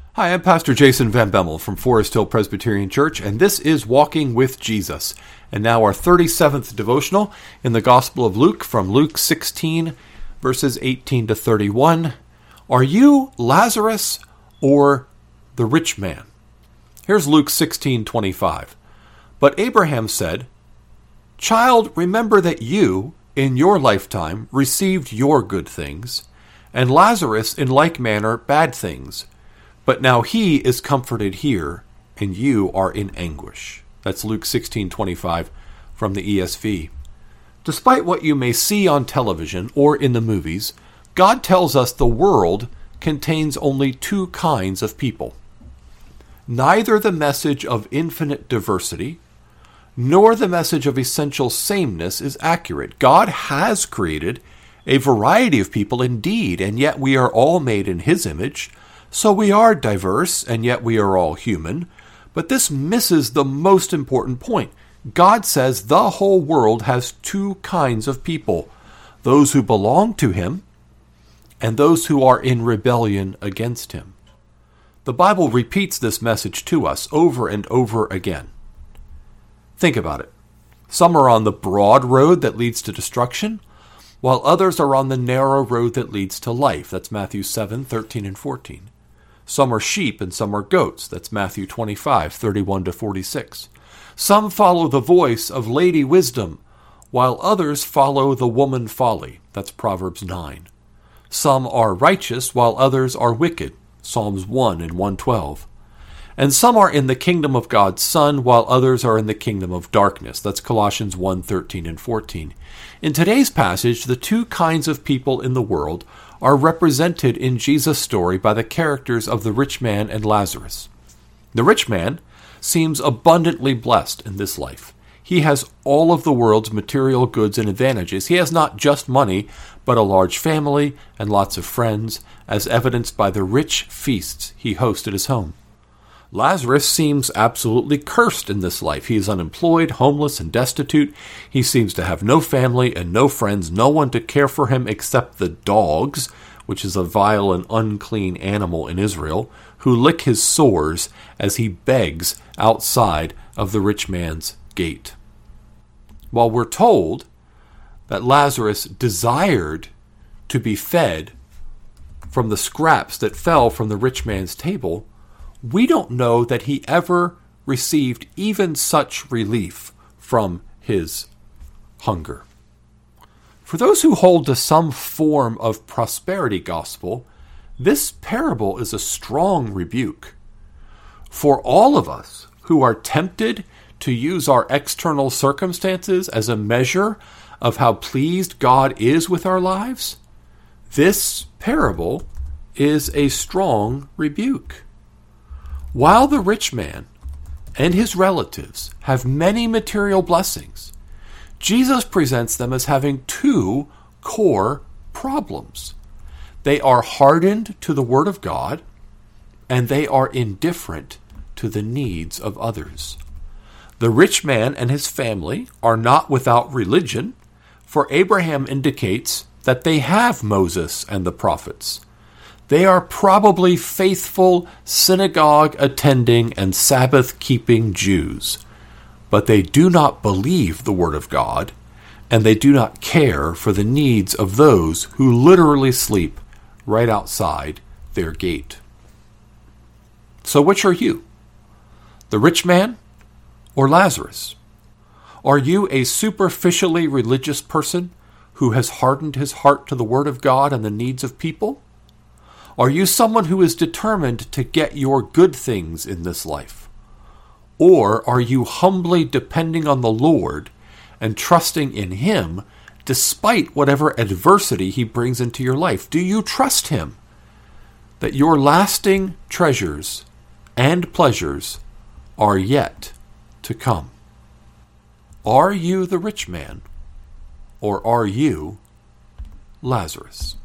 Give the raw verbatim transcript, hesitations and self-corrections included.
Hi, I'm Pastor Jason Van Bemmel from Forest Hill Presbyterian Church, and this is Walking with Jesus. And now our thirty-seventh devotional in the Gospel of Luke from Luke sixteen, verses eighteen to thirty-one. Are you Lazarus or the rich man? Here's Luke sixteen twenty-five. But Abraham said, "Child, remember that you, in your lifetime, received your good things, and Lazarus in like manner bad things. But now he is comforted here, and you are in anguish." That's Luke sixteen twenty-five from the E S V. Despite what you may see on television or in the movies, God tells us the world contains only two kinds of people. Neither the message of infinite diversity, nor the message of essential sameness is accurate. God has created a variety of people indeed, and yet we are all made in His image. So we are diverse, and yet we are all human. But this misses the most important point. God says the whole world has two kinds of people: those who belong to Him and those who are in rebellion against Him. The Bible repeats this message to us over and over again. Think about it. Some are on the broad road that leads to destruction, while others are on the narrow road that leads to life. That's Matthew seven, thirteen and fourteen. Some are sheep and some are goats. That's Matthew twenty-five, thirty-one to forty-six. Some follow the voice of Lady Wisdom, while others follow the woman folly. That's Proverbs nine. Some are righteous, while others are wicked. Psalms one and one twelve. And some are in the kingdom of God's Son, while others are in the kingdom of darkness. That's Colossians one, thirteen and fourteen. In today's passage, the two kinds of people in the world are represented in Jesus' story by the characters of the rich man and Lazarus. The rich man seems abundantly blessed in this life. He has all of the world's material goods and advantages. He has not just money, but a large family and lots of friends, as evidenced by the rich feasts he hosts at his home. Lazarus seems absolutely cursed in this life. He is unemployed, homeless, and destitute. He seems to have no family and no friends, no one to care for him except the dogs, which is a vile and unclean animal in Israel, who lick his sores as he begs outside of the rich man's gate. While we're told that Lazarus desired to be fed from the scraps that fell from the rich man's table, we don't know that he ever received even such relief from his hunger. For those who hold to some form of prosperity gospel, this parable is a strong rebuke. For all of us who are tempted to use our external circumstances as a measure of how pleased God is with our lives, this parable is a strong rebuke. While the rich man and his relatives have many material blessings, Jesus presents them as having two core problems. They are hardened to the Word of God, and they are indifferent to the needs of others. The rich man and his family are not without religion, for Abraham indicates that they have Moses and the prophets. They are probably faithful, synagogue-attending, and Sabbath-keeping Jews, but they do not believe the Word of God, and they do not care for the needs of those who literally sleep right outside their gate. So which are you? The rich man or Lazarus? Are you a superficially religious person who has hardened his heart to the Word of God and the needs of people? Are you someone who is determined to get your good things in this life? Or are you humbly depending on the Lord and trusting in Him despite whatever adversity He brings into your life? Do you trust Him that your lasting treasures and pleasures are yet to come? Are you the rich man, or are you Lazarus?